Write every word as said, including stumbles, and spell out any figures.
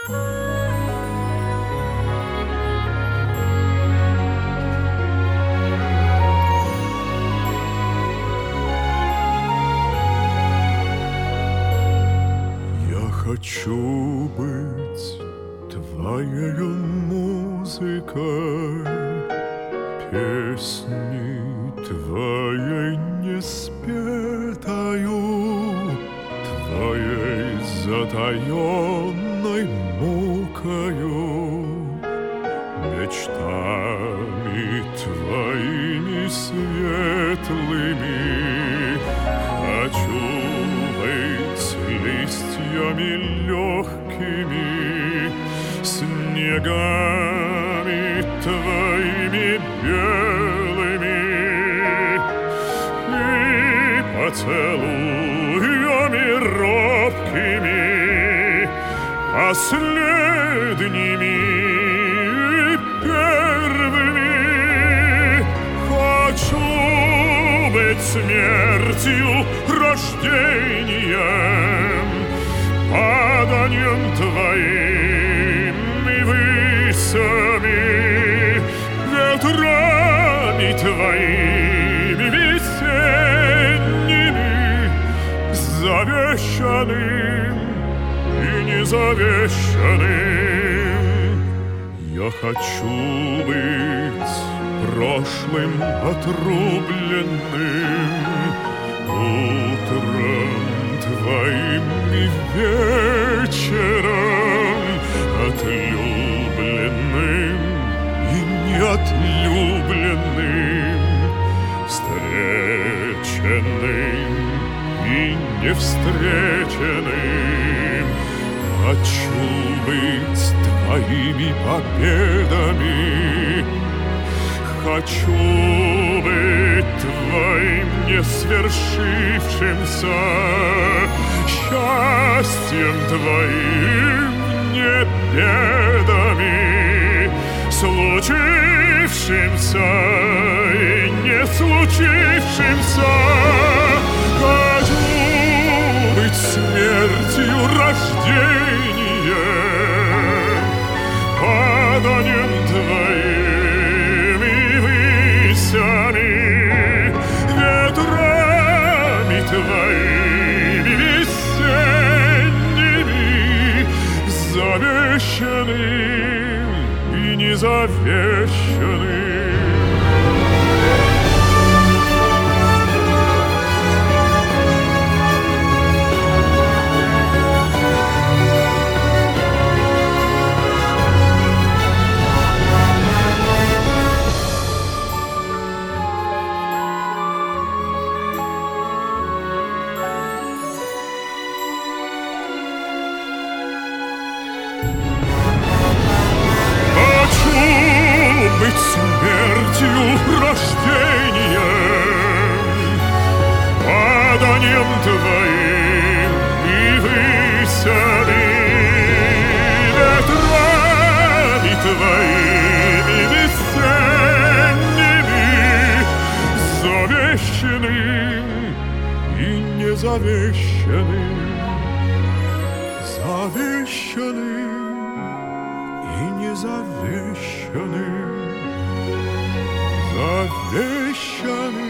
Хочу быть твоею музыкой, песней твоей неспетою, твоей затаенной мукою, мечтами твоими светлыми. Хочу быть листьями легкими, снегами твоими белыми и поцелуями робкими, последними и первыми. Хочу быть смертью, рождением, паданием твоим и высами, ветрами твоими весенними, завещанным и незавещанным. Я хочу быть прошлым отрубленным, утром твоим и вечером, отлюбленным и неотлюбленным, встреченным и невстреченным. Хочу быть твоими победами, хочу быть твоим несвершившимся счастьем, твоим не бедами, случившимся и не случившимся. Хочу быть смертью, рождением, паданием твоим и высами, ветрами твоими весенними, завещанным и незавещанным. Быть смертью, рождением, паданием твоим и высами, ветрами твоими весенними, завещанным и незавещанным, завещанным и незавещанным, завещанным.